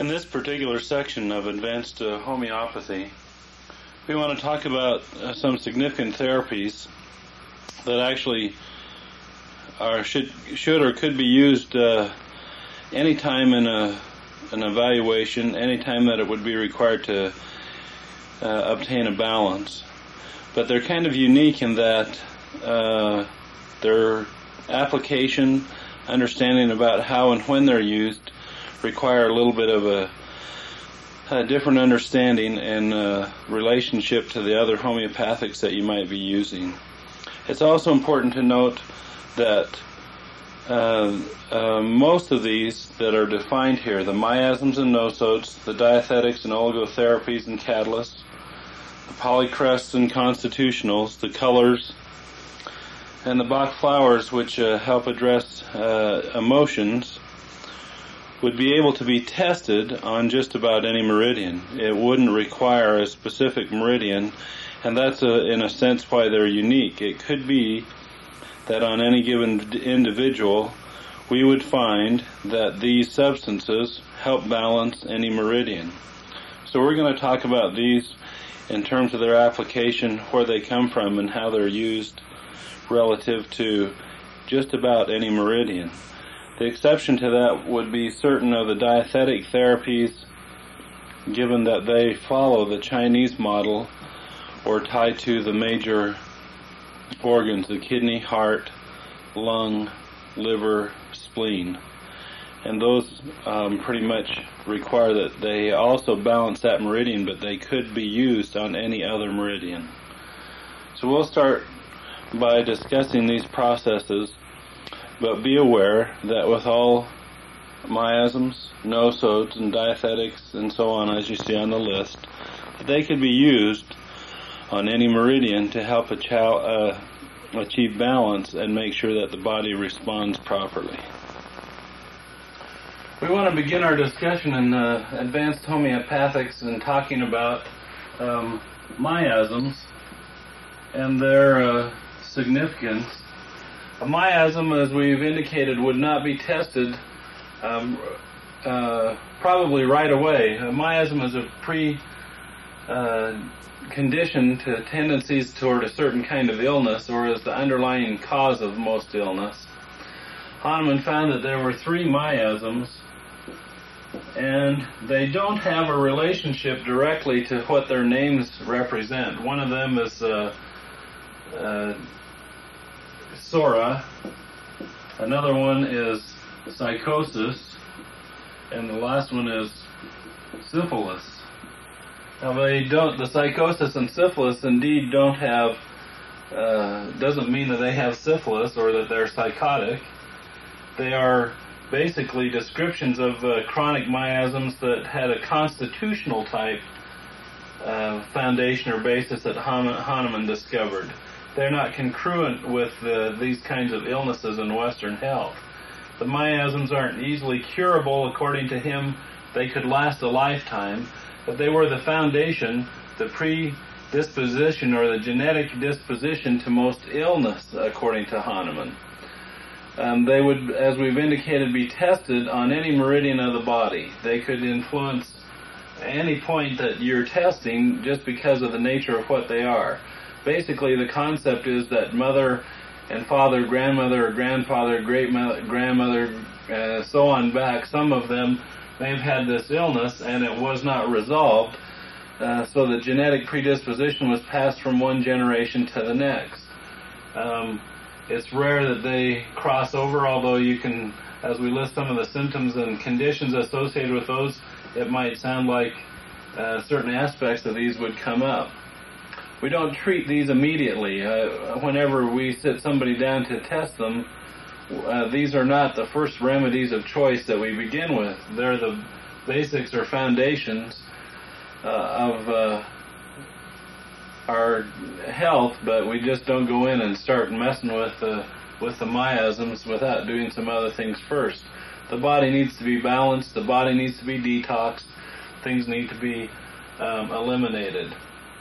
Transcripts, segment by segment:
In this particular section of advanced homeopathy, we want to talk about some significant therapies that actually should or could be used anytime in an evaluation, anytime that it would be required to obtain a balance. But they're kind of unique in that their application, understanding about how and when they're used, require a little bit of a different understanding and relationship to the other homeopathics that you might be using. It's also important to note that most of these that are defined here, the miasms and nosotes, the diathetics and oligotherapies and catalysts, the polycrests and constitutionals, the colors, and the Bach flowers, which help address emotions, would be able to be tested on just about any meridian. It wouldn't require a specific meridian, and that's in a sense why they're unique. It could be that on any given individual we would find that these substances help balance any meridian. So we're going to talk about these in terms of their application, where they come from, and how they're used relative to just about any meridian. The exception to that would be certain of the diathetic therapies, given that they follow the Chinese model or tie to the major organs, the kidney, heart, lung, liver, spleen. And those pretty much require that they also balance that meridian, but they could be used on any other meridian. So we'll start by discussing these processes, but be aware that with all miasms, nosotes, and diathetics, and so on, as you see on the list, they could be used on any meridian to help achieve balance and make sure that the body responds properly. We want to begin our discussion in advanced homeopathics and talking about miasms and their significance. A miasm, as we've indicated, would not be tested probably right away. A miasm is a condition to tendencies toward a certain kind of illness, or is the underlying cause of most illness. Hahnemann found that there were 3 miasms, and they don't have a relationship directly to what their names represent. One of them is Sora, another one is psychosis, and the last one is syphilis. Now the psychosis and syphilis indeed don't have, doesn't mean that they have syphilis or that they're psychotic. They are basically descriptions of chronic miasms that had a constitutional type foundation or basis that Hahnemann discovered. They're not congruent with these kinds of illnesses in Western health. The miasms aren't easily curable. According to him, they could last a lifetime, but they were the foundation, the predisposition or the genetic disposition to most illness, according to Hahnemann. They would, as we've indicated, be tested on any meridian of the body. They could influence any point that you're testing just because of the nature of what they are. Basically, the concept is that mother and father, grandmother or grandfather, great-grandmother, so on back, some of them may have had this illness and it was not resolved, so the genetic predisposition was passed from one generation to the next. It's rare that they cross over, although you can, as we list some of the symptoms and conditions associated with those, it might sound like certain aspects of these would come up. We don't treat these immediately. Whenever we sit somebody down to test them, these are not the first remedies of choice that we begin with. They're the basics or foundations of our health, but we just don't go in and start messing with the miasms without doing some other things first. The body needs to be balanced. The body needs to be detoxed. Things need to be eliminated.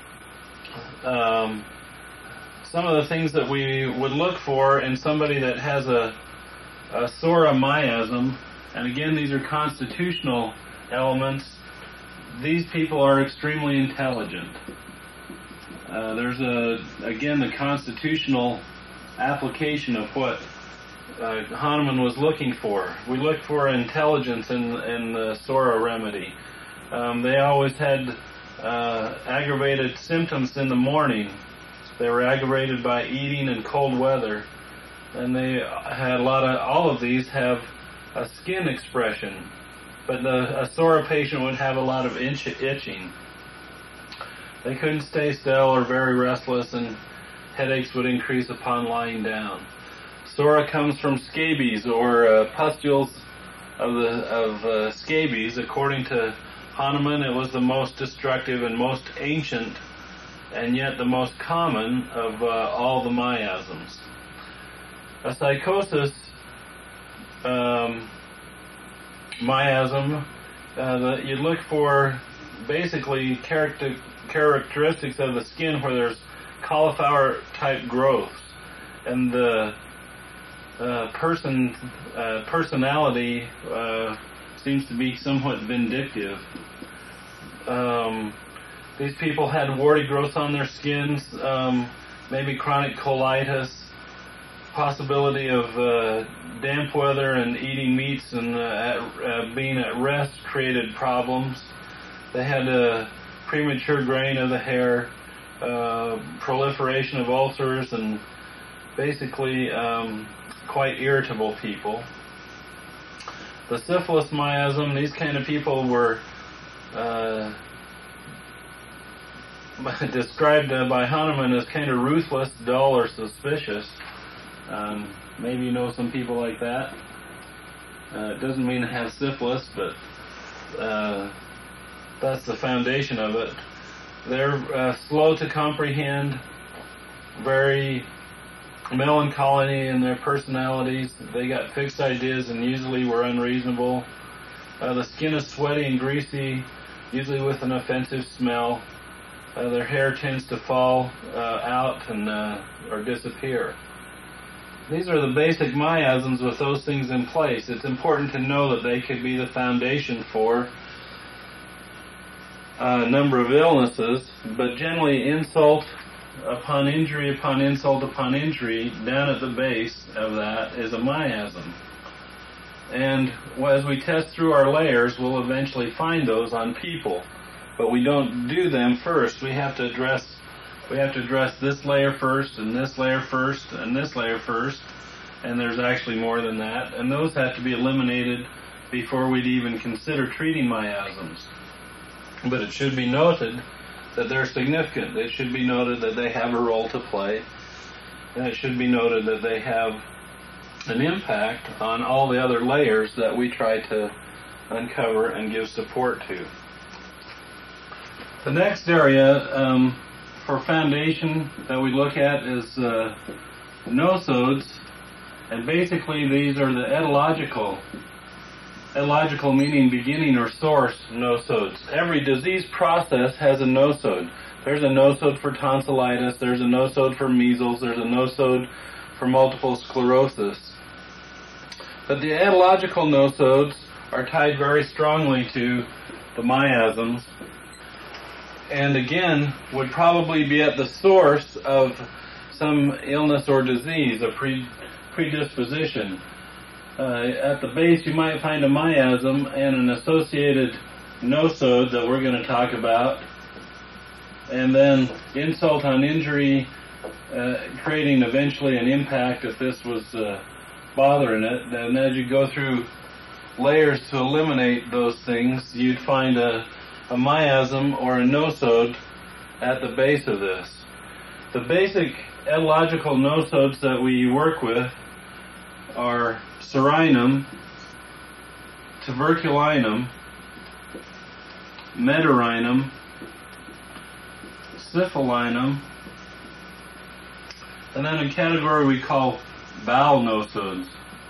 Some of the things that we would look for in somebody that has a Sora miasm, and again these are constitutional elements. These people are extremely intelligent. There's again the constitutional application of what Hahnemann was looking for. We look for intelligence in the Sora remedy. They always had aggravated symptoms in the morning. They were aggravated by eating and cold weather, and they had all of these have a skin expression, but a Sora patient would have a lot of itching. They couldn't stay still or very restless, and headaches would increase upon lying down. Sora comes from scabies, or pustules of scabies. According to Hahnemann, it was the most destructive and most ancient, and yet the most common of all the miasms. A psychosis miasm, you look for basically characteristics of the skin where there's cauliflower-type growths, and the personality seems to be somewhat vindictive. These people had warty growths on their skins, maybe chronic colitis, possibility of damp weather and eating meats and being at rest created problems. They had a premature graying of the hair, proliferation of ulcers, and basically quite irritable people. The syphilis miasm, these kind of people were described by Hahnemann as kind of ruthless, dull, or suspicious. Maybe you know some people like that. It doesn't mean to have syphilis, but that's the foundation of it. They're slow to comprehend, very melancholy in their personalities. They got fixed ideas and usually were unreasonable. The skin is sweaty and greasy, usually with an offensive smell. Their hair tends to fall out and or disappear. These are the basic miasms with those things in place. It's important to know that they could be the foundation for a number of illnesses, but generally insult upon injury upon insult upon injury, down at the base of that is a miasm. And as we test through our layers, we'll eventually find those on people. But we don't do them first. We have to address this layer first, and this layer first, and this layer first, and there's actually more than that. And those have to be eliminated before we'd even consider treating miasms. But it should be noted that they're significant. It should be noted that they have a role to play, and it should be noted that they have an impact on all the other layers that we try to uncover and give support to. The next area for foundation that we look at is nosodes, and basically these are the etological meaning beginning or source nosodes. Every disease process has a nosode. There's a nosode for tonsillitis, there's a nosode for measles, there's a nosode for multiple sclerosis. But the etological nosodes are tied very strongly to the miasms, and again would probably be at the source of some illness or disease, a predisposition. At the base you might find a miasm and an associated nosode that we're going to talk about, and then insult on injury creating eventually an impact if this was bothering it. And as you go through layers to eliminate those things, you'd find a miasm or a nosode at the base of this. The basic etological nosodes that we work with are Sorinum, Tuberculinum, Medurinum, Syphilinum, and then a category we call bowel nosodes.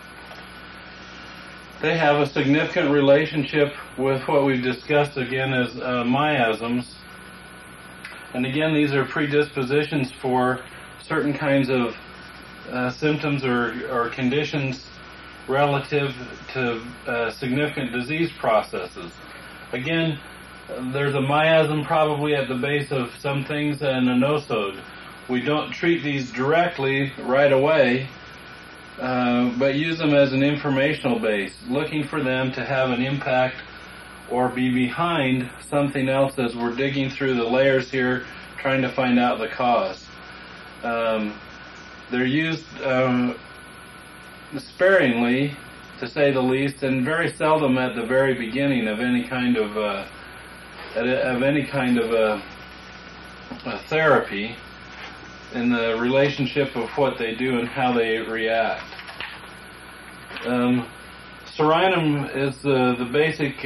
They have a significant relationship with what we've discussed again as miasms. And again, these are predispositions for certain kinds of symptoms or conditions relative to significant disease processes. Again, there's a miasm probably at the base of some things and a nosode. We don't treat these directly right away, but use them as an informational base, looking for them to have an impact or be behind something else as we're digging through the layers here, trying to find out the cause. They're used sparingly, to say the least, and very seldom at the very beginning of any kind of therapy, in the relationship of what they do and how they react. Serenum is the basic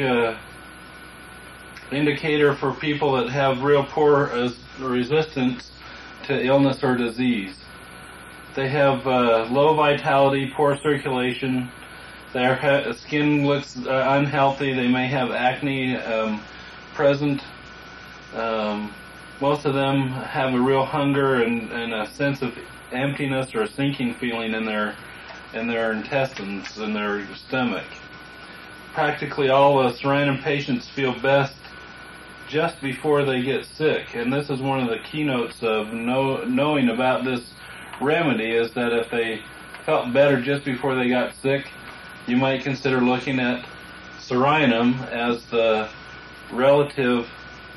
indicator for people that have real poor resistance to illness or disease. They have low vitality, poor circulation, their skin looks unhealthy, they may have acne present. Most of them have a real hunger and a sense of emptiness or a sinking feeling in their intestines, in their stomach. Practically all Serenum patients feel best just before they get sick, and this is one of the keynotes of knowing about this remedy, is that if they felt better just before they got sick, you might consider looking at Serenum as the relative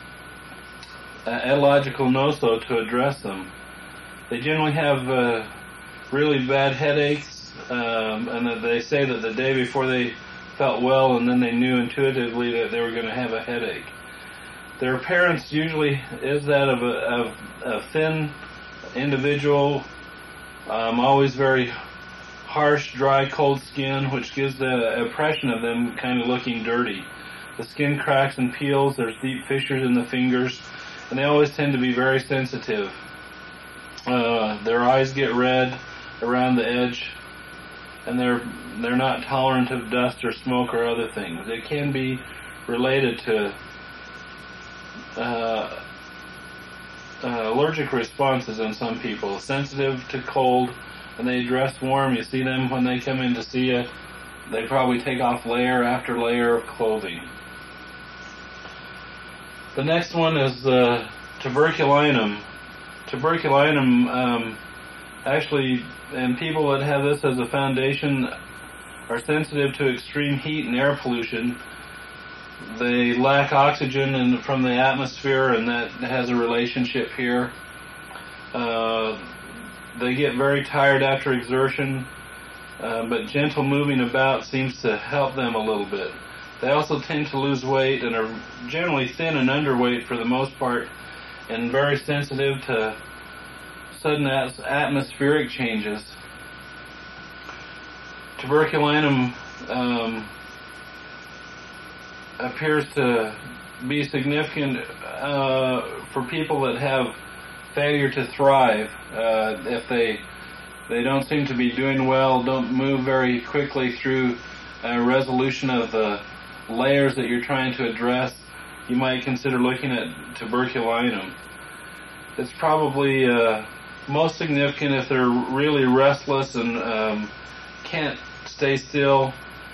etological nosode to address them. They generally have really bad headaches, and that they say that the day before they felt well, and then they knew intuitively that they were going to have a headache. Their appearance usually is that of a thin individual, always very harsh, dry, cold skin, which gives the impression of them kind of looking dirty. The skin cracks and peels, there's deep fissures in the fingers, and they always tend to be very sensitive. Their eyes get red around the edge, and they're not tolerant of dust or smoke or other things. It can be related to allergic responses in some people, sensitive to cold, and they dress warm. You see them when they come in to see you, they probably take off layer after layer of clothing. The next one is tuberculinum. Tuberculinum, actually, and people that have this as a foundation are sensitive to extreme heat and air pollution. They lack oxygen from the atmosphere, and that has a relationship here. They get very tired after exertion, but gentle moving about seems to help them a little bit. They also tend to lose weight and are generally thin and underweight for the most part, and very sensitive to sudden atmospheric changes. Tuberculinum appears to be significant for people that have failure to thrive. If they don't seem to be doing well, don't move very quickly through a resolution of the layers that you're trying to address, you might consider looking at tuberculinum. It's probably most significant if they're really restless and can't stay still,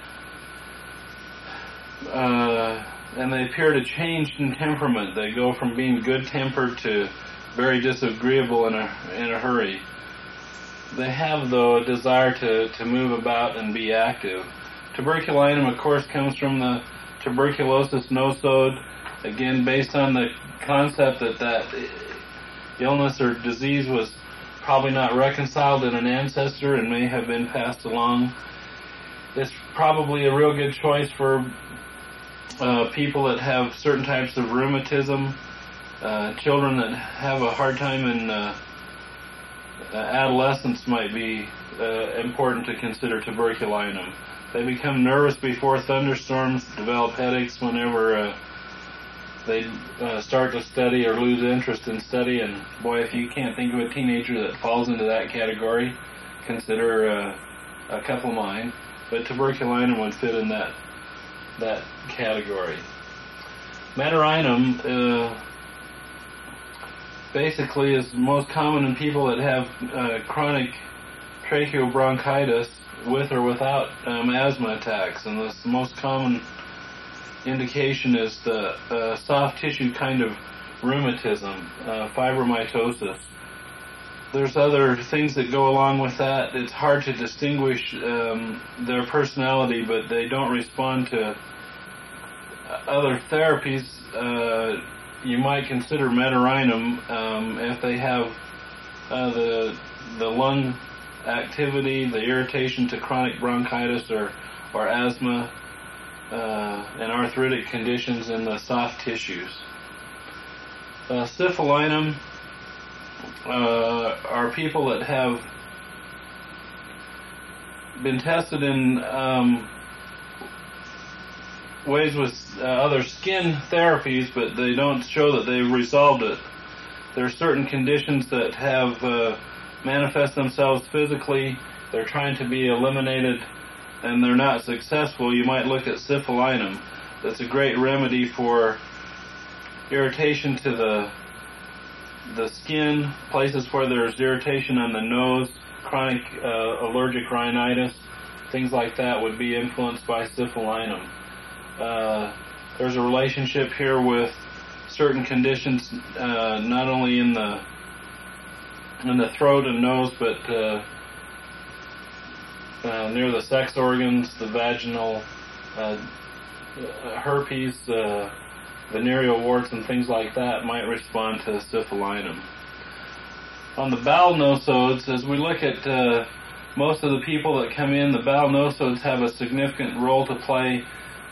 and they appear to change in temperament. They go from being good-tempered to very disagreeable in a hurry. They have, though, a desire to move about and be active. Tuberculinum, of course, comes from the tuberculosis nosode, again based on the concept that illness or disease was probably not reconciled in an ancestor and may have been passed along. It's probably a real good choice for people that have certain types of rheumatism, children that have a hard time in adolescence might be important to consider tuberculinum. They become nervous before thunderstorms, develop headaches whenever they start to study or lose interest in study, and boy, if you can't think of a teenager that falls into that category, consider a couple of mine. But tuberculinum would fit in that category. Matarinum basically is most common in people that have chronic tracheobronchitis with or without asthma attacks, and it's the most common indication is the soft tissue kind of rheumatism, fibromatosis. There's other things that go along with that. It's hard to distinguish their personality, but they don't respond to other therapies. You might consider Meteorinum if they have the lung activity, the irritation to chronic bronchitis or asthma, and arthritic conditions in the soft tissues. Syphilinum are people that have been tested in ways with other skin therapies, but they don't show that they've resolved it. There are certain conditions that have manifest themselves physically. They're trying to be eliminated, and they're not successful. You might look at Syphilinum. That's a great remedy for irritation to the skin, places where there's irritation on the nose, chronic allergic rhinitis, things like that would be influenced by Syphilinum. There's a relationship here with certain conditions, not only in the throat and nose, but near the sex organs, the vaginal herpes, venereal warts, and things like that might respond to Syphilinum. On the bowel nosodes, as we look at most of the people that come in, the bowel nosodes have a significant role to play.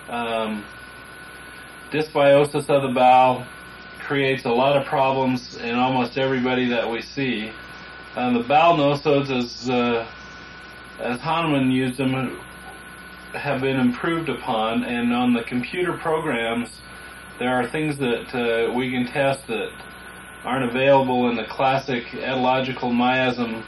Dysbiosis of the bowel creates a lot of problems in almost everybody that we see. The bowel nosodes, as Hahnemann used them, have been improved upon, and on the computer programs there are things that we can test that aren't available in the classic etological miasm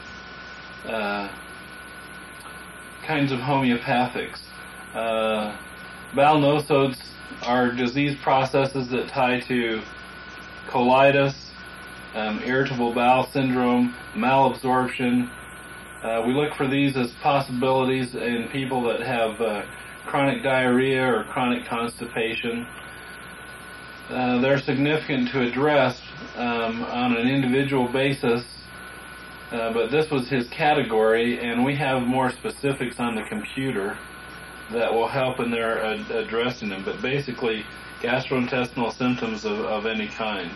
kinds of homeopathics. Bowel nosodes are disease processes that tie to colitis, irritable bowel syndrome, malabsorption. We look for these as possibilities in people that have chronic diarrhea or chronic constipation. They're significant to address on an individual basis, but this was his category, and we have more specifics on the computer that will help in their addressing them. But basically, gastrointestinal symptoms of any kind.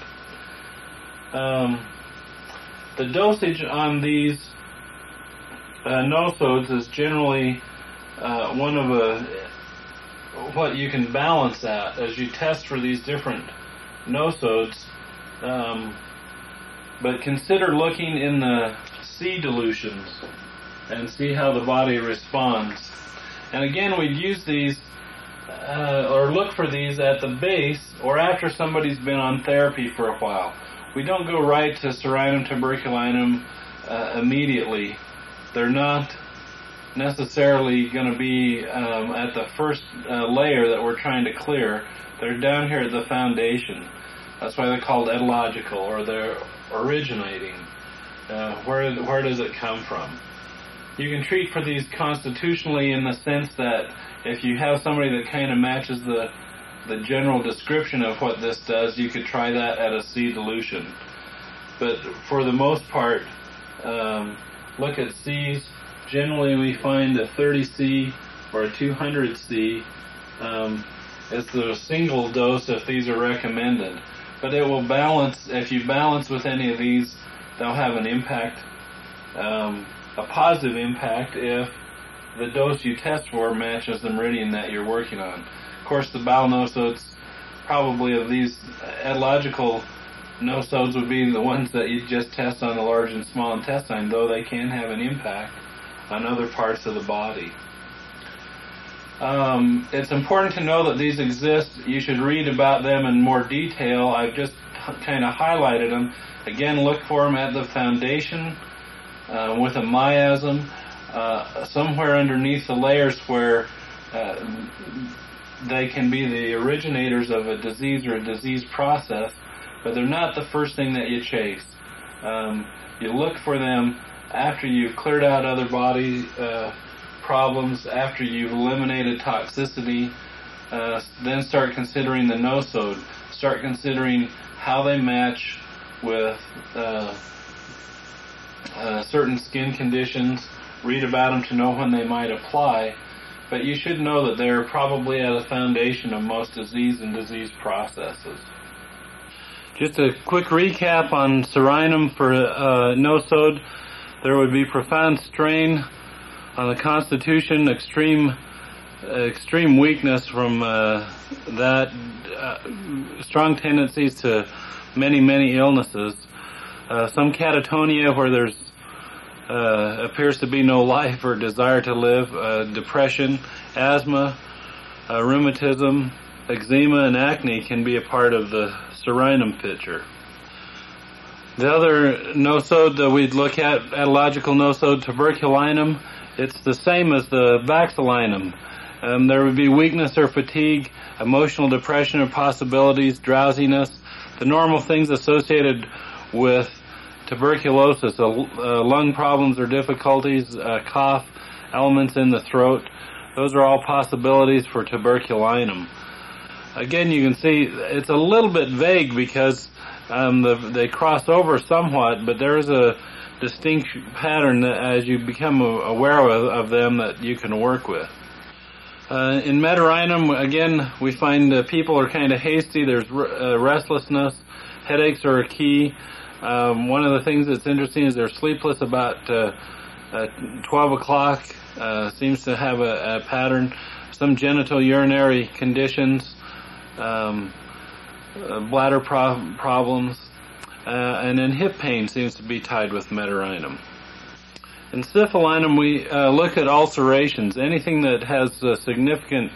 The dosage on these nosodes is generally one of what you can balance at as you test for these different nosodes. But consider looking in the C dilutions and see how the body responds. And again, we'd use these or look for these at the base or after somebody's been on therapy for a while. We don't go right to Serinum tuberculinum immediately. They're not necessarily going to be at the first layer that we're trying to clear. They're down here at the foundation. That's why they're called etological, or they're originating. Where does it come from? You can treat for these constitutionally in the sense that if you have somebody that kind of matches the general description of what this does, you could try that at a C dilution. But for the most part, look at C's. Generally, we find a 30C or a 200C. It's the single dose if these are recommended. But it will balance. If you balance with any of these, they'll have an impact, a positive impact if the dose you test for matches the meridian that you're working on. Of course, the bowel nosodes, probably of these etological nosodes, would be the ones that you just test on the large and small intestine, though they can have an impact on other parts of the body. It's important to know that these exist. You should read about them in more detail. I've just kind of highlighted them. Again, look for them at the foundation with a miasm, somewhere underneath the layers where they can be the originators of a disease or a disease process, but they're not the first thing that you chase. You look for them after you've cleared out other body problems, after you've eliminated toxicity, then start considering the nosode. Start considering how they match with certain skin conditions. Read about them to know when they might apply. But you should know that they're probably at the foundation of most disease and disease processes. Just a quick recap on Serinum for nosode. There would be profound strain on the constitution, extreme weakness from that, strong tendencies to many illnesses, some catatonia where there's appears to be no life or desire to live, depression, asthma, rheumatism, eczema, and acne can be a part of the Serinum picture. The other nosode that we'd look at, etological nosode, tuberculinum, it's the same as the vaccilinum. There would be weakness or fatigue, emotional depression or possibilities, drowsiness, the normal things associated with tuberculosis, lung problems or difficulties, cough, elements in the throat. Those are all possibilities for tuberculinum. Again, you can see it's a little bit vague because they cross over somewhat, but there is a distinct pattern that as you become aware of them that you can work with. In Metaurinum, again, we find people are kind of hasty. There's restlessness. Headaches are a key. One of the things that's interesting is they're sleepless about 12 o'clock. Seems to have a pattern. Some genital urinary conditions, bladder problems, and then hip pain seems to be tied with Metaurinum. In Syphilinum, we look at ulcerations, anything that has significant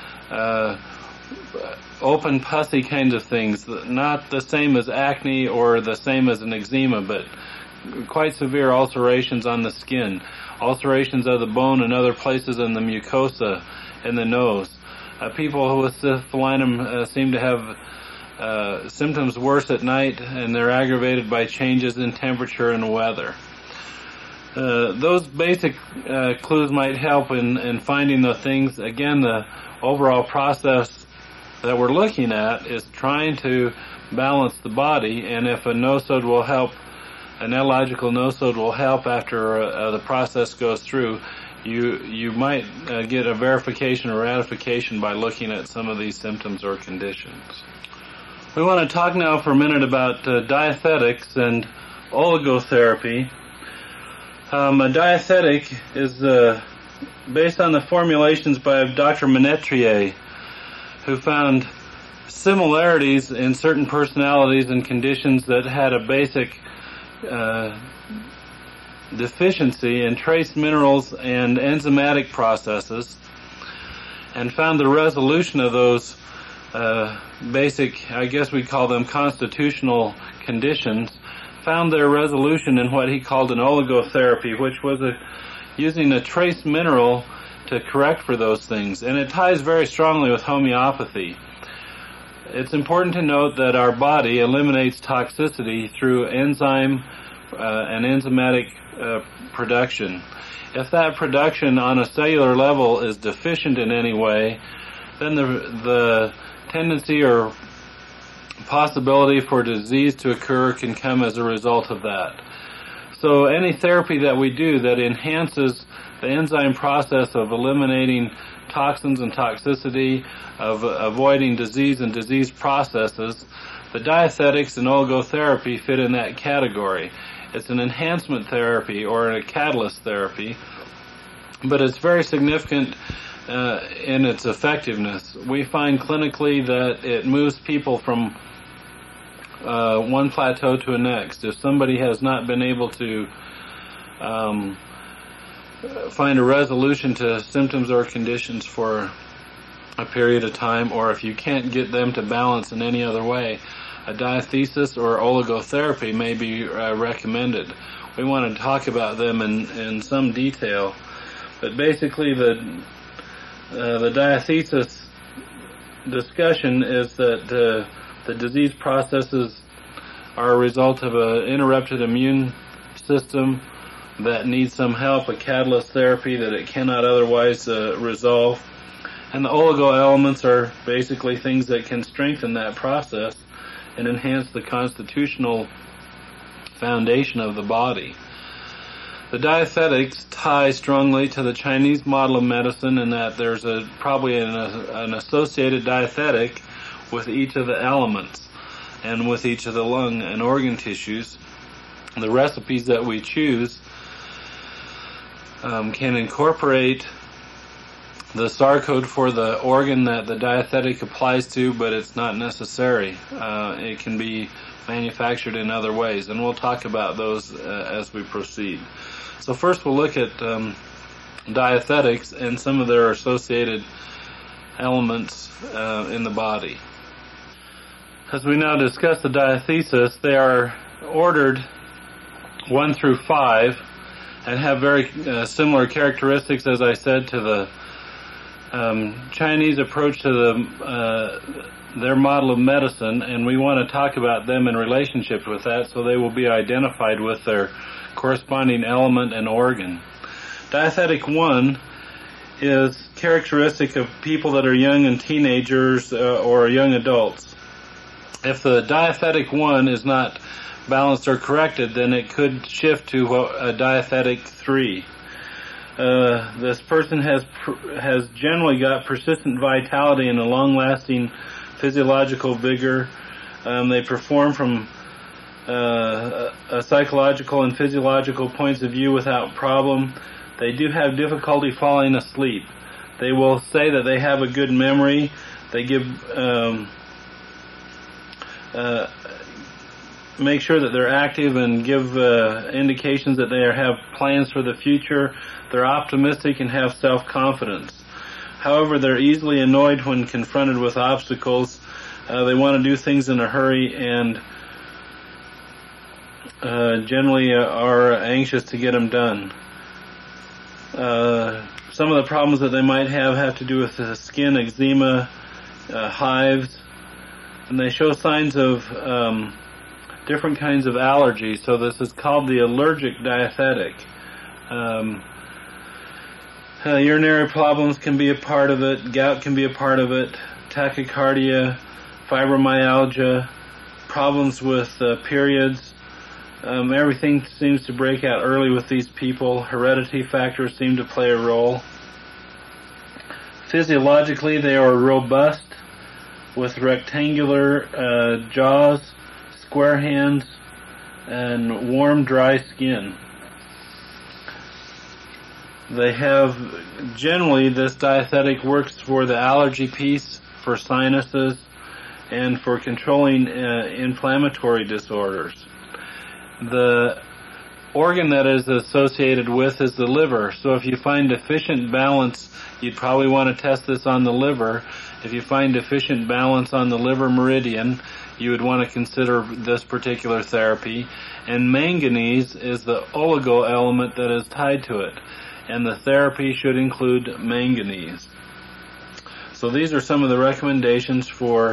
open pussy kinds of things, not the same as acne or the same as an eczema, but quite severe ulcerations on the skin, ulcerations of the bone and other places in the mucosa in the nose. People with Syphilinum seem to have symptoms worse at night, and they're aggravated by changes in temperature and weather. Those basic clues might help in finding the things. Again, the overall process that we're looking at is trying to balance the body, and if a nosode will help, an etological nosode will help after the process goes through, you might get a verification or ratification by looking at some of these symptoms or conditions. We want to talk now for a minute about diathetics and oligotherapy. A diathetic is based on the formulations by Dr. Menetrier, who found similarities in certain personalities and conditions that had a basic deficiency in trace minerals and enzymatic processes, and found the resolution of those basic, I guess we call them constitutional conditions, found their resolution in what he called an oligotherapy, which was using a trace mineral to correct for those things. And it ties very strongly with homeopathy. It's important to note that our body eliminates toxicity through enzyme and enzymatic production. If that production on a cellular level is deficient in any way, then the tendency or possibility for disease to occur can come as a result of that. So any therapy that we do that enhances the enzyme process of eliminating toxins and toxicity, of avoiding disease and disease processes, the diathetics and oligotherapy fit in that category. It's an enhancement therapy or a catalyst therapy, but it's very significant in its effectiveness. We find clinically that it moves people from one plateau to the next. If somebody has not been able to find a resolution to symptoms or conditions for a period of time, or if you can't get them to balance in any other way, a diathesis or oligotherapy may be recommended. We want to talk about them in some detail, but basically the diathesis discussion is that the disease processes are a result of an interrupted immune system that needs some help, a catalyst therapy that it cannot otherwise resolve, And the oligo elements are basically things that can strengthen that process and enhance the constitutional foundation of the body. The diathetics tie strongly to the Chinese model of medicine in that there's probably an associated diathetic with each of the elements and with each of the lung and organ tissues. The recipes that we choose can incorporate the SAR code for the organ that the diathetic applies to, but it's not necessary. It can be manufactured in other ways, and we'll talk about those as we proceed. So first we'll look at diathetics and some of their associated elements in the body. As we now discuss the diathesis, they are ordered 1 through 5 and have very similar characteristics, as I said, to the Chinese approach to their model of medicine, and we want to talk about them in relationship with that, so they will be identified with their corresponding element and organ. Diathetic 1 is characteristic of people that are young and teenagers or young adults. If the diathetic 1 is not balanced or corrected, then it could shift to a diathetic 3. This person has generally got persistent vitality and a long-lasting physiological vigor. They perform from a psychological and physiological points of view without problem. They do have difficulty falling asleep. They will say that they have a good memory. They give make sure that they're active and give indications that they have plans for the future. They're optimistic and have self-confidence. However, they're easily annoyed when confronted with obstacles. They want to do things in a hurry and generally are anxious to get them done. Some of the problems that they might have to do with the skin, eczema, hives, and they show signs of different kinds of allergies. So this is called the allergic diathetic. Urinary problems can be a part of it, gout can be a part of it, tachycardia, fibromyalgia, problems with periods. Everything seems to break out early with these people. Heredity factors seem to play a role. Physiologically, they are robust with rectangular jaws, square hands, and warm, dry skin. They have, generally, this diathetic works for the allergy piece, for sinuses, and for controlling inflammatory disorders. The organ that is associated with is the liver. So if you find deficient balance, you'd probably want to test this on the liver. If you find deficient balance on the liver meridian, you would want to consider this particular therapy. And manganese is the oligo element that is tied to it. And the therapy should include manganese. So these are some of the recommendations for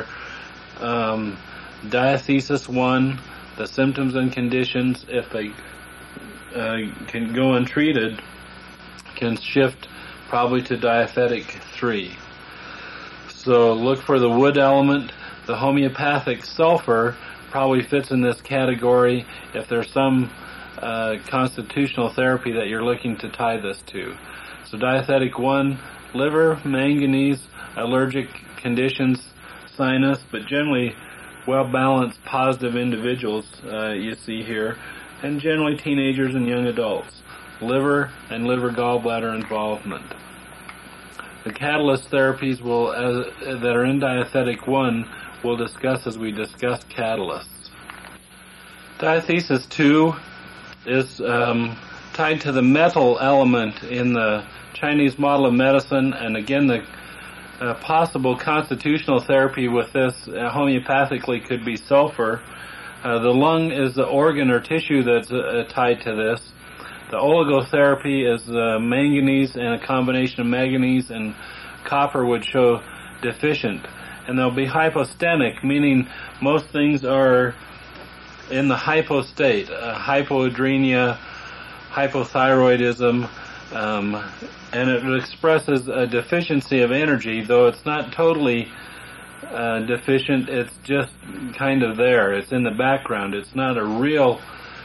diathesis 1, the symptoms and conditions, if they can go untreated, can shift probably to diathetic 3. So look for the wood element. The homeopathic sulfur probably fits in this category if there's some constitutional therapy that you're looking to tie this to. So diathetic 1, liver, manganese, allergic conditions, sinus, but generally well-balanced, positive individuals you see here, and generally teenagers and young adults. Liver and liver gallbladder involvement. The catalyst therapies that are in diathetic 1 we'll discuss as we discuss catalysts. Diathesis 2 is tied to the metal element in the Chinese model of medicine, and again the possible constitutional therapy with this homeopathically could be sulfur. The lung is the organ or tissue that's tied to this. The oligotherapy is manganese, and a combination of manganese and copper would show deficient. And they'll be hypostenic, meaning most things are in the hypo state, hypoadrenia, hypothyroidism, and it expresses a deficiency of energy, though it's not totally deficient. It's just kind of there. It's in the background. It's not a real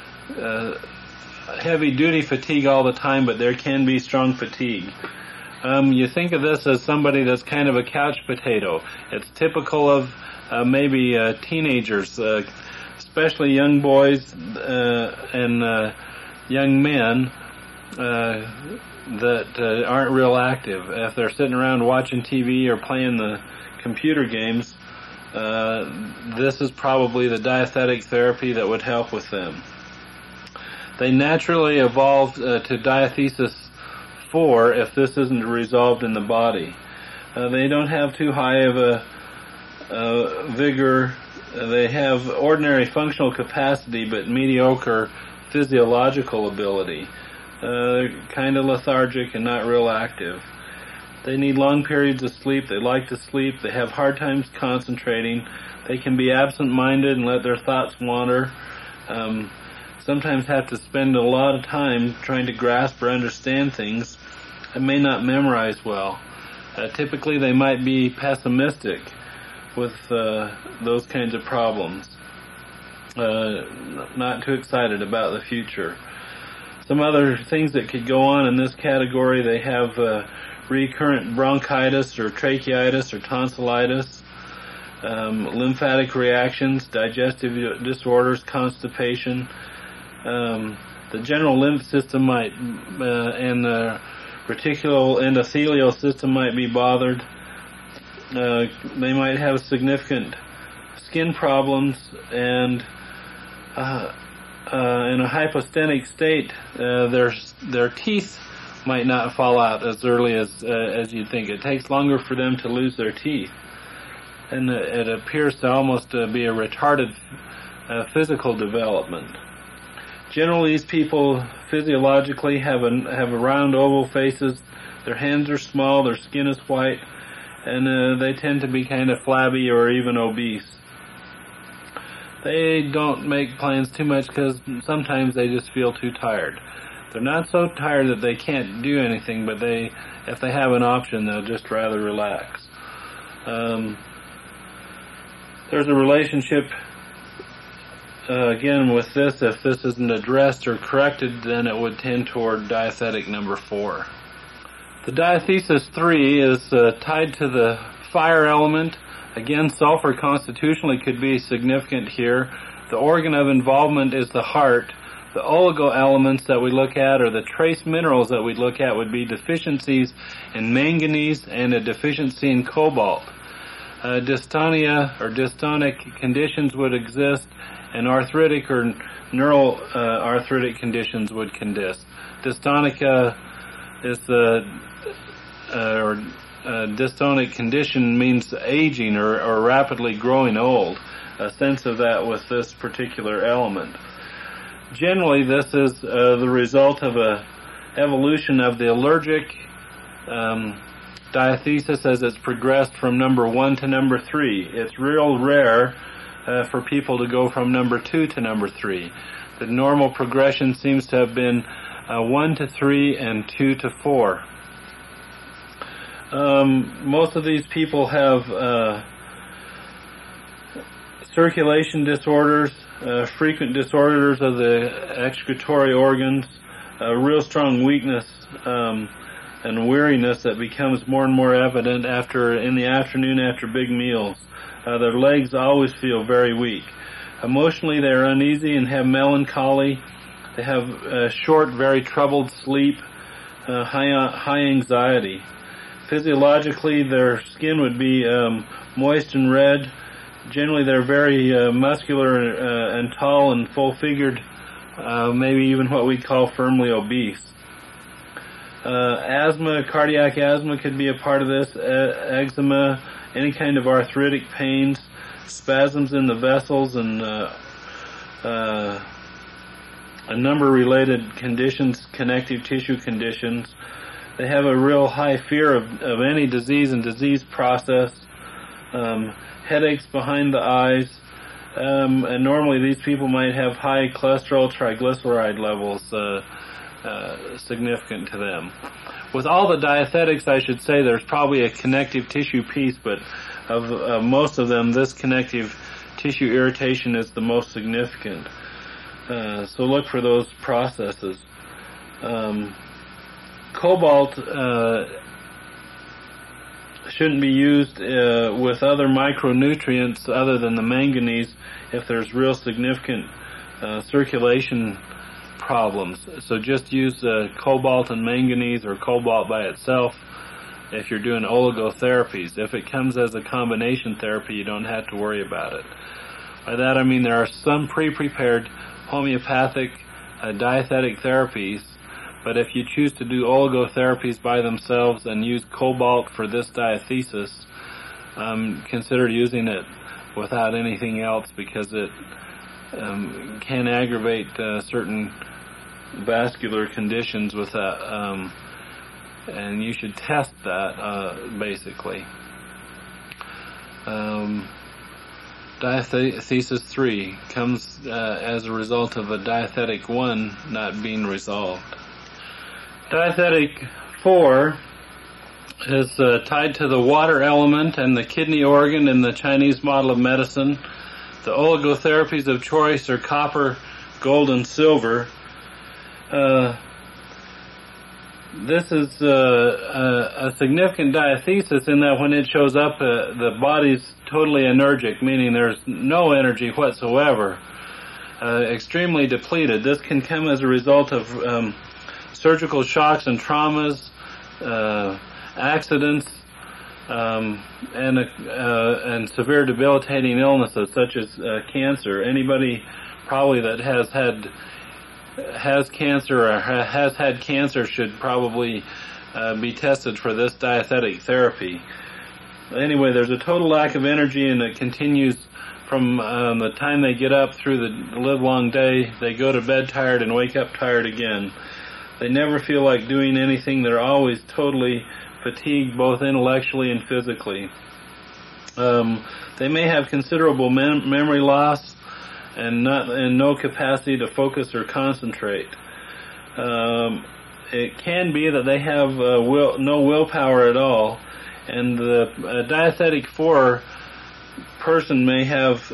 heavy-duty fatigue all the time, but there can be strong fatigue. You think of this as somebody that's kind of a couch potato. It's typical of maybe teenagers, especially young boys and young men that aren't real active. If they're sitting around watching TV or playing the computer games, this is probably the dietetic therapy that would help with them. They naturally evolved to diathesis 4 if this isn't resolved in the body. They don't have too high of a vigor. They have ordinary functional capacity but mediocre physiological ability. They're kind of lethargic and not real active. They need long periods of sleep. They like to sleep. They have hard times concentrating. They can be absent-minded and let their thoughts wander. Sometimes have to spend a lot of time trying to grasp or understand things and may not memorize well. Typically they might be pessimistic with those kinds of problems. Not too excited about the future. Some other things that could go on in this category, they have recurrent bronchitis or tracheitis or tonsillitis, lymphatic reactions, digestive disorders, constipation. The general lymph system might and the reticular endothelial system might be bothered. They might have significant skin problems, and in a hypostenic state, their teeth might not fall out as early as you'd think. It takes longer for them to lose their teeth, and it appears to almost be a retarded physical development. Generally, these people physiologically have a round oval faces. Their hands are small. Their skin is white, and they tend to be kind of flabby or even obese. They don't make plans too much because sometimes they just feel too tired. They're not so tired that they can't do anything, but if they have an option, they'll just rather relax. There's a relationship, again, with this. If this isn't addressed or corrected, then it would tend toward diathetic number 4. The diathesis 3 is tied to the fire element. Again, sulfur constitutionally could be significant here. The organ of involvement is the heart. The oligo elements that we look at, or the trace minerals that we look at, would be deficiencies in manganese and a deficiency in cobalt. Dystonia or dystonic conditions would exist, and arthritic or neural arthritic conditions would exist. Dystonica is the dystonic condition means aging or rapidly growing old. A sense of that with this particular element. Generally, this is the result of a evolution of the allergic diathesis as it's progressed from number 1 to number 3. It's real rare for people to go from number 2 to number 3. The normal progression seems to have been 1 to 3 and 2 to 4. Most of these people have circulation disorders, frequent disorders of the excretory organs, real strong weakness and weariness that becomes more and more evident in the afternoon after big meals. Their legs always feel very weak. Emotionally, they're uneasy and have melancholy. They have short, very troubled sleep, high anxiety. Physiologically, their skin would be moist and red. Generally, they're very muscular and tall and full-figured, maybe even what we call firmly obese. Asthma, cardiac asthma could be a part of this. Eczema, any kind of arthritic pains, spasms in the vessels, and a number of related conditions, connective tissue conditions. They have a real high fear of any disease and disease process. Headaches behind the eyes, and normally these people might have high cholesterol, triglyceride levels, significant to them. With all the diathetics, I should say there's probably a connective tissue piece, but of most of them, this connective tissue irritation is the most significant. So look for those processes. Cobalt shouldn't be used with other micronutrients other than the manganese if there's real significant circulation problems. So just use cobalt and manganese or cobalt by itself if you're doing oligotherapies. If it comes as a combination therapy, you don't have to worry about it. By that I mean there are some pre-prepared homeopathic diathetic therapies, but if you choose to do oligotherapies by themselves and use cobalt for this diathesis, consider using it without anything else, because it can aggravate certain vascular conditions with that, and you should test that basically. Diathesis 3 comes as a result of a diathetic 1 not being resolved. Diathetic 4 is tied to the water element and the kidney organ in the Chinese model of medicine. The oligotherapies of choice are copper, gold, and silver. This is a significant diathesis in that when it shows up, the body's totally anergic, meaning there's no energy whatsoever, extremely depleted. This can come as a result of surgical shocks and traumas, accidents, and severe debilitating illnesses such as cancer. Anybody probably that has cancer or has had cancer should probably be tested for this diathetic therapy. Anyway, there's a total lack of energy, and it continues from the time they get up through the livelong day. They go to bed tired and wake up tired again. They never feel like doing anything. They're always totally fatigued, both intellectually and physically. They may have considerable memory loss and no capacity to focus or concentrate. It can be that they have no willpower at all, and the diathetic 4 person may have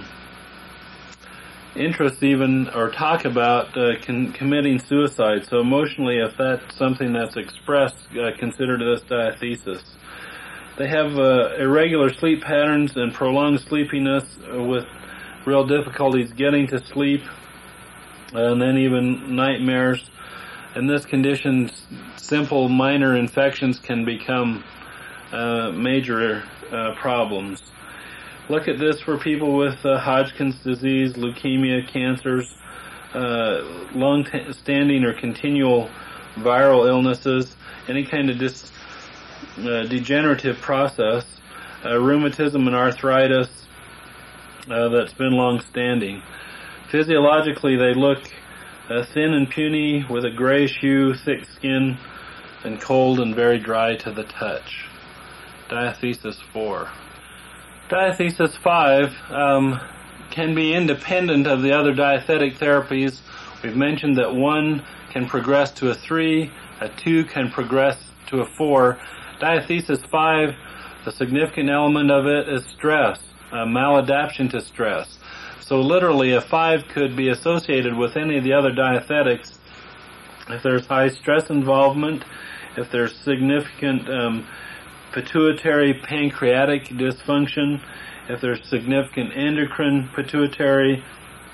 interest even or talk about committing suicide. So emotionally, if that's something that's expressed, consider this diathesis. They have irregular sleep patterns and prolonged sleepiness with real difficulties getting to sleep, and then even nightmares. In this condition, simple minor infections can become major problems. Look at this for people with Hodgkin's disease, leukemia, cancers, long-standing or continual viral illnesses, any kind of degenerative process, rheumatism and arthritis that's been long-standing. Physiologically, they look thin and puny with a grayish hue, thick skin, and cold and very dry to the touch. Diathesis 4. Diathesis 5 can be independent of the other diathetic therapies. We've mentioned that 1 can progress to a 3, a 2 can progress to a 4. Diathesis 5, the significant element of it is stress, maladaptation to stress. So literally a 5 could be associated with any of the other diathetics if there's high stress involvement, if there's significant pituitary pancreatic dysfunction, if there's significant endocrine pituitary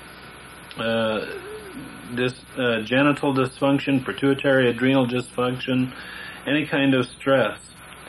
genital dysfunction, pituitary adrenal dysfunction, any kind of stress.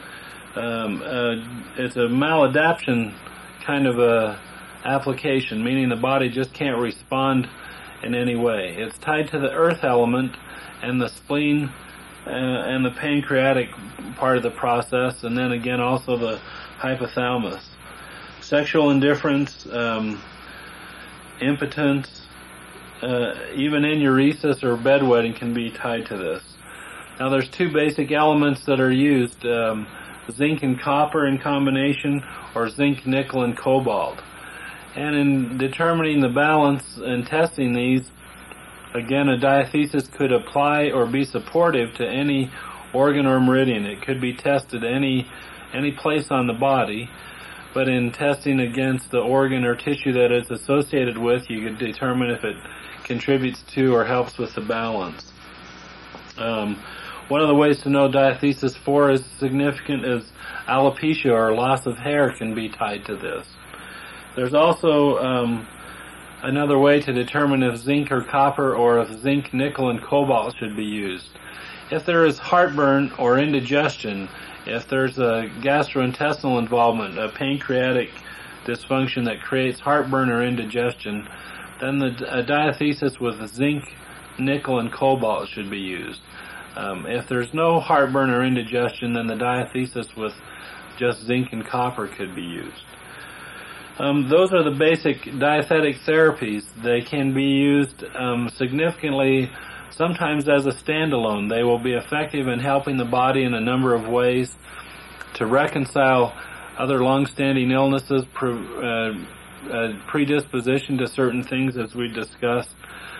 It's a maladaptation kind of a application, meaning the body just can't respond in any way. It's tied to the earth element and the spleen and the pancreatic part of the process, and then again also the hypothalamus. Sexual indifference, impotence, even enuresis or bedwetting can be tied to this. Now there's 2 basic elements that are used, zinc and copper in combination, or zinc, nickel, and cobalt. And in determining the balance and testing these, Again, a diathesis could apply or be supportive to any organ or meridian. It could be tested any place on the body, but in testing against the organ or tissue that it's associated with, you could determine if it contributes to or helps with the balance. One of the ways to know diathesis 4 is significant is alopecia, or loss of hair, can be tied to this. There's also another way to determine if zinc or copper, or if zinc, nickel, and cobalt should be used. If there is heartburn or indigestion, if there's a gastrointestinal involvement, a pancreatic dysfunction that creates heartburn or indigestion, then a diathesis with zinc, nickel, and cobalt should be used. If there's no heartburn or indigestion, then the diathesis with just zinc and copper could be used. Those are the basic diathetic therapies. They can be used significantly, sometimes as a standalone. They will be effective in helping the body in a number of ways to reconcile other long-standing illnesses, predisposition to certain things, as we discussed.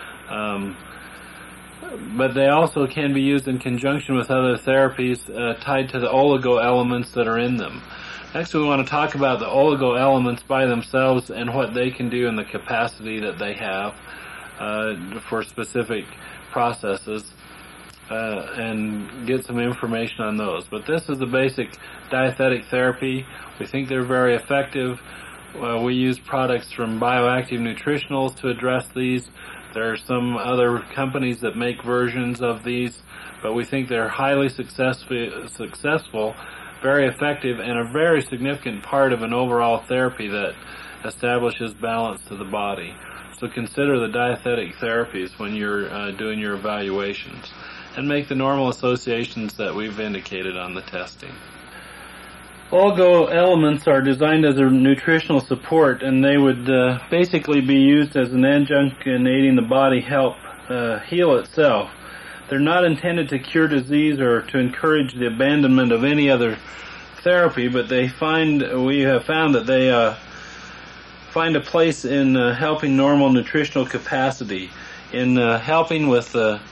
But they also can be used in conjunction with other therapies tied to the oligo elements that are in them. Next, we want to talk about the oligo elements by themselves and what they can do in the capacity that they have for specific processes, and get some information on those. But this is the basic diathetic therapy. We think they're very effective. We use products from Bioactive Nutritionals to address these. There are some other companies that make versions of these, but we think they're highly successful, very effective, and a very significant part of an overall therapy that establishes balance to the body. So consider the diathetic therapies when you're doing your evaluations, and make the normal associations that we've indicated on the testing. Oligo elements are designed as a nutritional support, and they would basically be used as an adjunct in aiding the body help heal itself. They're not intended to cure disease or to encourage the abandonment of any other therapy, but we have found that they find a place in helping normal nutritional capacity, in helping with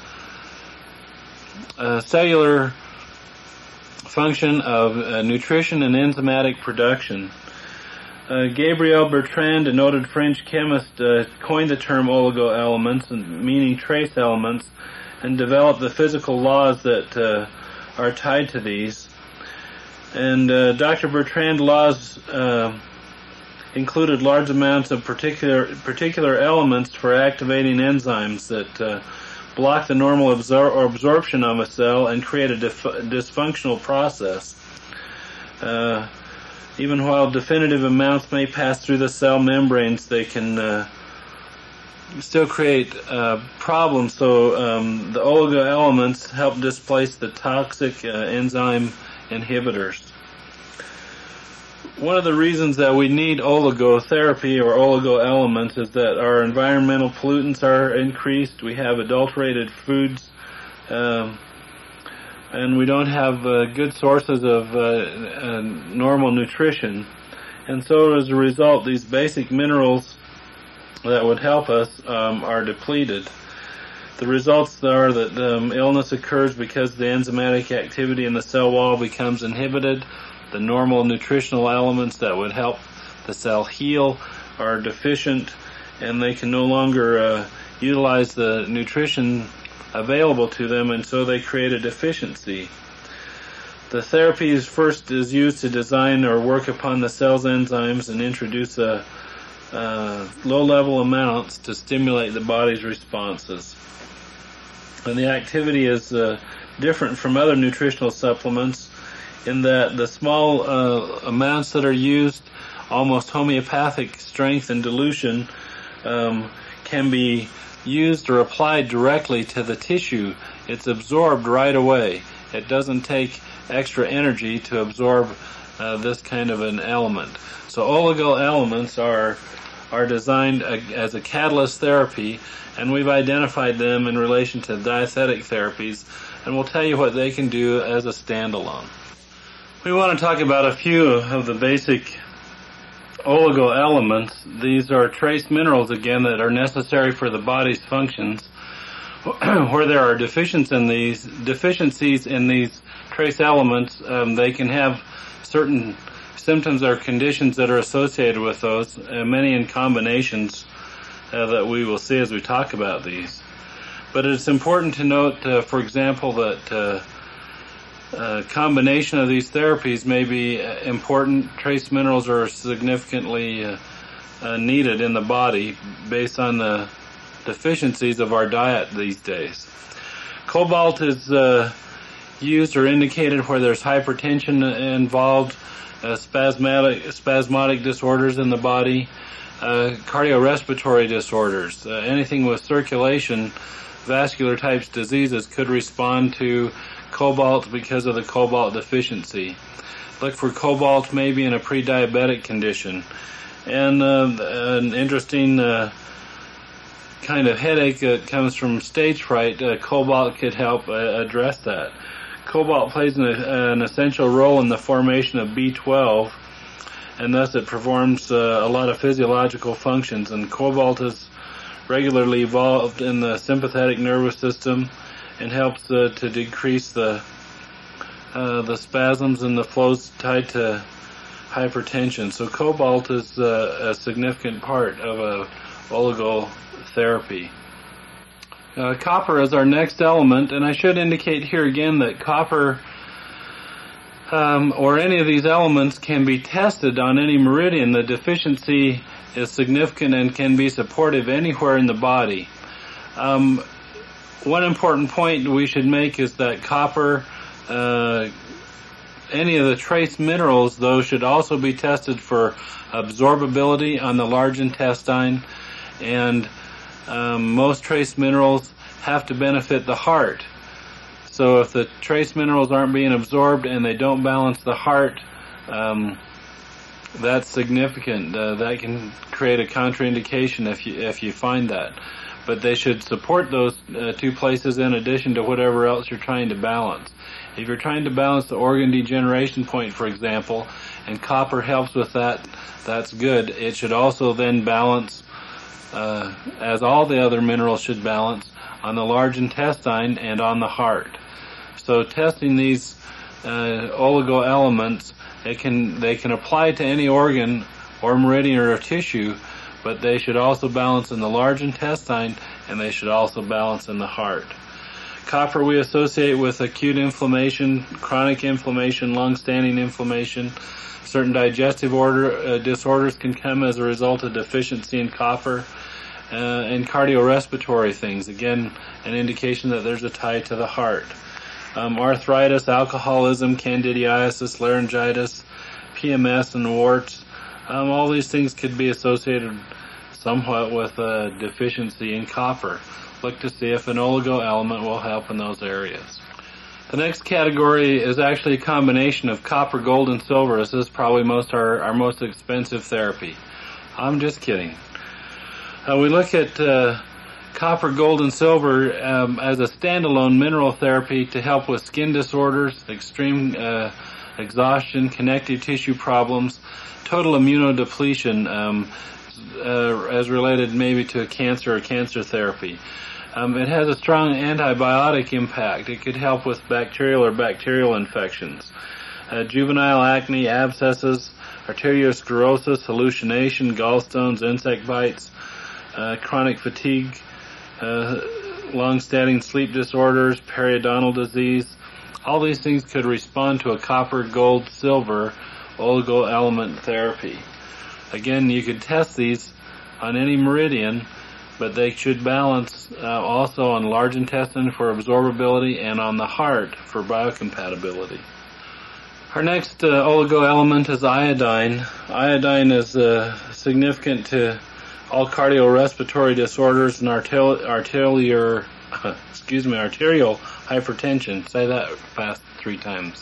cellular function of nutrition and enzymatic production. Gabriel Bertrand, a noted French chemist, coined the term oligo elements, meaning trace elements, and developed the physical laws that are tied to these. And Dr. Bertrand's laws included large amounts of particular elements for activating enzymes that block the normal absorption of a cell and create a dysfunctional process. Even while definitive amounts may pass through the cell membranes, they can still create problems. So the oligo elements help displace the toxic enzyme inhibitors. One of the reasons that we need oligotherapy or oligo elements is that our environmental pollutants are increased. We have adulterated foods, and we don't have good sources of normal nutrition. And so as a result, these basic minerals that would help us are depleted. The results are that illness occurs because the enzymatic activity in the cell wall becomes inhibited. The normal nutritional elements that would help the cell heal are deficient, and they can no longer utilize the nutrition available to them, and so they create a deficiency. The therapy is used to design or work upon the cell's enzymes and introduce low-level amounts to stimulate the body's responses. And the activity is different from other nutritional supplements in that the small amounts that are used, almost homeopathic strength and dilution, can be used or applied directly to the tissue. It's absorbed right away. It doesn't take extra energy to absorb this kind of an element. So oligo elements are designed as a catalyst therapy, and we've identified them in relation to dietetic therapies, and we'll tell you what they can do as a standalone. We want to talk about a few of the basic oligo elements. These are trace minerals, again, that are necessary for the body's functions. where there are deficiencies in these trace elements, they can have certain symptoms or conditions that are associated with those, many in combinations that we will see as we talk about these. But it's important to note, for example, that combination of these therapies may be important. Trace minerals are significantly needed in the body based on the deficiencies of our diet these days. Cobalt is used or indicated where there's hypertension involved, spasmodic disorders in the body, cardiorespiratory disorders, anything with circulation, vascular types diseases could respond to cobalt because of the cobalt deficiency. Look for cobalt maybe in a pre-diabetic condition. And an interesting kind of headache that comes from stage fright, cobalt could help address that. Cobalt plays an essential role in the formation of B12, and thus it performs a lot of physiological functions. And cobalt is regularly involved in the sympathetic nervous system and helps to decrease the spasms and the flows tied to hypertension. So cobalt is a significant part of oligotherapy. Copper is our next element, and I should indicate here again that copper or any of these elements can be tested on any meridian. The deficiency is significant and can be supportive anywhere in the body. One important point we should make is that copper, any of the trace minerals, though, should also be tested for absorbability on the large intestine, and most trace minerals have to benefit the heart. So if the trace minerals aren't being absorbed and they don't balance the heart, that's significant. That can create a contraindication if you find that. But they should support those two places in addition to whatever else you're trying to balance. If you're trying to balance the organ degeneration point, for example, and copper helps with that, that's good. It should also then balance, as all the other minerals should balance, on the large intestine and on the heart. So testing these oligo elements, they can apply to any organ or meridian or tissue, but they should also balance in the large intestine, and they should also balance in the heart. Copper we associate with acute inflammation, chronic inflammation, long-standing inflammation. Certain digestive disorders can come as a result of deficiency in copper, and cardiorespiratory things. Again, an indication that there's a tie to the heart. Arthritis, alcoholism, candidiasis, laryngitis, PMS, and warts. All these things could be associated somewhat with a deficiency in copper. Look to see if an oligo element will help in those areas. The next category is actually a combination of copper, gold, and silver. This is probably our most expensive therapy. I'm just kidding. We look at copper, gold, and silver as a standalone mineral therapy to help with skin disorders, extreme exhaustion, connective tissue problems, total immunodepletion, as related maybe to a cancer or cancer therapy. It has a strong antibiotic impact. It could help with bacterial or bacterial infections. Juvenile acne, abscesses, arteriosclerosis, hallucination, gallstones, insect bites, chronic fatigue, long-standing sleep disorders, periodontal disease. All these things could respond to a copper, gold, silver oligo element therapy. Again, you could test these on any meridian, but they should balance also on large intestine for absorbability and on the heart for biocompatibility. Our next oligo element is iodine. Iodine is significant to all cardiorespiratory disorders and arterial hypertension. Say that fast 3 times.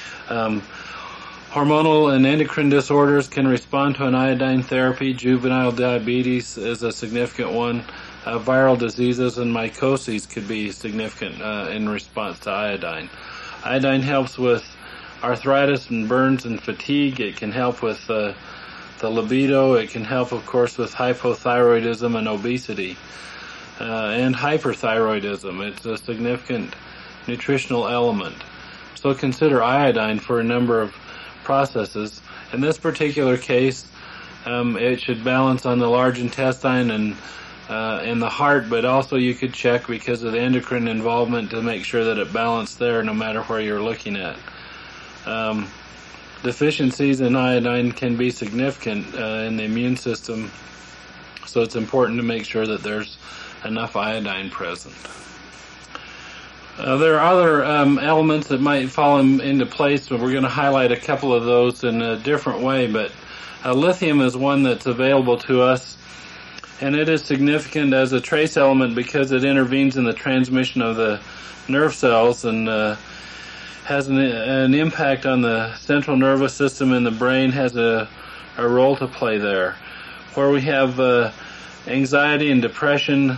Hormonal and endocrine disorders can respond to an iodine therapy. Juvenile diabetes is a significant one. Viral diseases and mycoses could be significant in response to iodine. Iodine helps with arthritis and burns and fatigue. It can help with the libido. It can help, of course, with hypothyroidism and obesity. and hyperthyroidism. It's a significant nutritional element. So consider iodine for a number of processes. In this particular case, it should balance on the large intestine and in the heart, but also you could check because of the endocrine involvement to make sure that it balanced there no matter where you're looking at. Deficiencies in iodine can be significant in the immune system, so it's important to make sure that there's enough iodine present. There are other elements that might fall into place, but we're going to highlight a couple of those in a different way, but lithium is one that's available to us, and it is significant as a trace element because it intervenes in the transmission of the nerve cells and has an impact on the central nervous system in the brain, has a role to play there. Where we have anxiety and depression,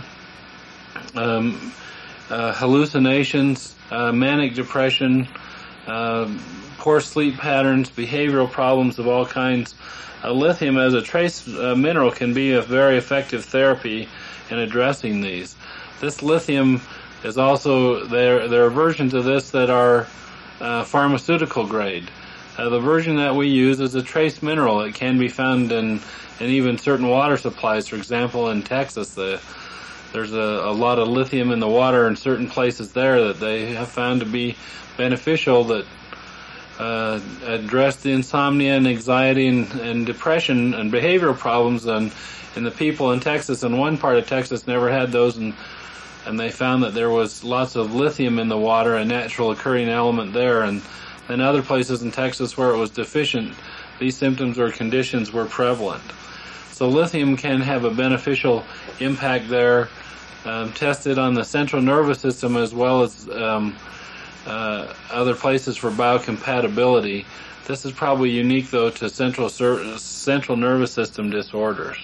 hallucinations, manic depression, poor sleep patterns, behavioral problems of all kinds, lithium as a trace mineral can be a very effective therapy in addressing these. This lithium is also, there are versions of this that are pharmaceutical grade. The version that we use is a trace mineral. It can be found in even certain water supplies. For example, in Texas, there's a lot of lithium in the water in certain places there that they have found to be beneficial, that address the insomnia and anxiety and depression and behavioral problems and the people in Texas. And one part of Texas never had those, and they found that there was lots of lithium in the water, a natural occurring element there. And in other places in Texas where it was deficient, these symptoms or conditions were prevalent. So lithium can have a beneficial impact there. Tested on the central nervous system as well as other places for biocompatibility. This is probably unique, though, to central nervous system disorders.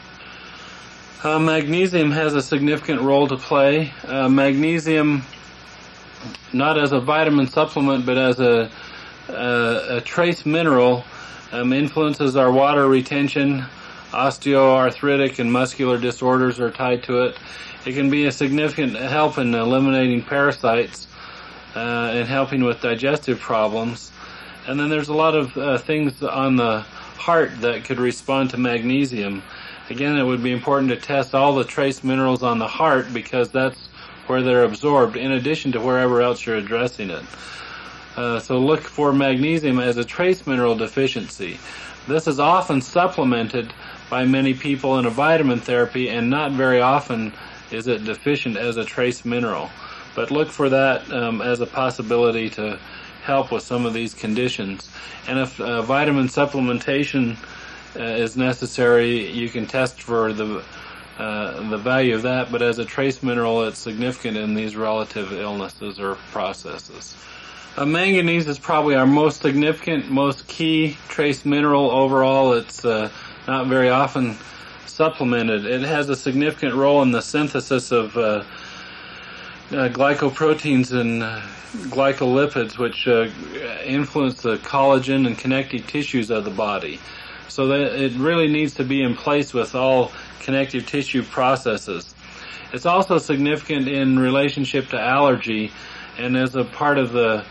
Magnesium has a significant role to play. Magnesium, not as a vitamin supplement, but as a trace mineral, influences our water retention. Osteoarthritic and muscular disorders are tied to it. It can be a significant help in eliminating parasites and helping with digestive problems. And then there's a lot of things on the heart that could respond to magnesium. Again, it would be important to test all the trace minerals on the heart because that's where they're absorbed, in addition to wherever else you're addressing it. So look for magnesium as a trace mineral deficiency. This is often supplemented by many people in a vitamin therapy, and not very often is it deficient as a trace mineral. But look for that as a possibility to help with some of these conditions. And if vitamin supplementation is necessary, you can test for the value of that, but as a trace mineral, it's significant in these relative illnesses or processes. Manganese is probably our most significant, most key trace mineral overall. It's not very often supplemented. It has a significant role in the synthesis of glycoproteins and glycolipids, which influence the collagen and connective tissues of the body. So that it really needs to be in place with all connective tissue processes. It's also significant in relationship to allergy, and as a part of the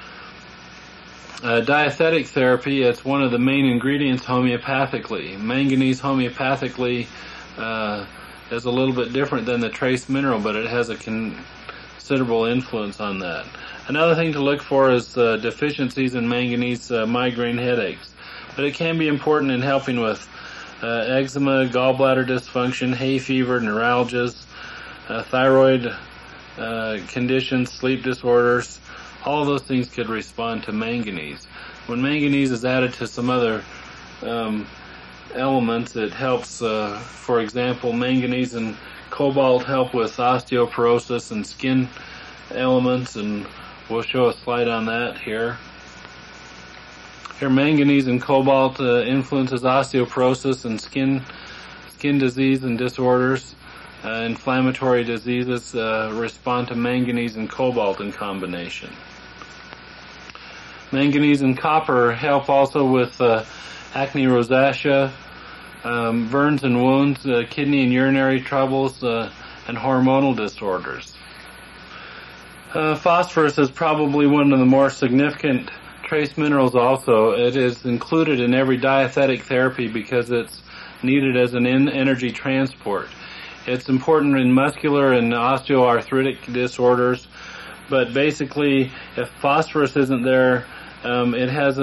dietetic therapy, it's one of the main ingredients homeopathically. Manganese homeopathically is a little bit different than the trace mineral, but it has a considerable influence on that. Another thing to look for is deficiencies in manganese, migraine headaches. But it can be important in helping with eczema, gallbladder dysfunction, hay fever, neuralgias, thyroid conditions, sleep disorders. All of those things could respond to manganese. When manganese is added to some other elements, it helps, for example, manganese and cobalt help with osteoporosis and skin elements, and we'll show a slide on that here. Here, manganese and cobalt influences osteoporosis and skin disease and disorders. Inflammatory diseases respond to manganese and cobalt in combination. Manganese and copper help also with acne rosacea, burns and wounds, kidney and urinary troubles, and hormonal disorders. Phosphorus is probably one of the more significant trace minerals also. It is included in every dietetic therapy because it's needed as an energy transport. It's important in muscular and osteoarthritic disorders, but basically if phosphorus isn't there, it has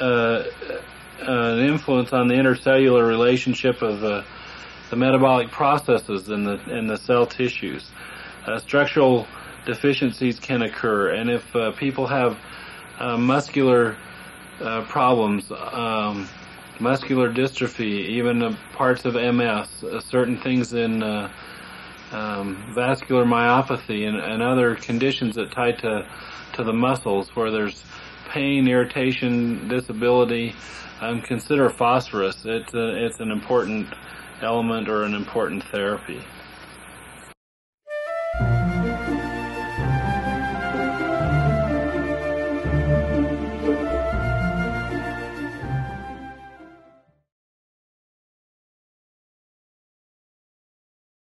an influence on the intercellular relationship of the metabolic processes in the cell tissues. Structural deficiencies can occur, and if people have muscular problems, muscular dystrophy, even parts of MS, certain things in vascular myopathy and other conditions that tie to the muscles where there's pain, irritation, disability, consider phosphorus. It's an important element or an important therapy.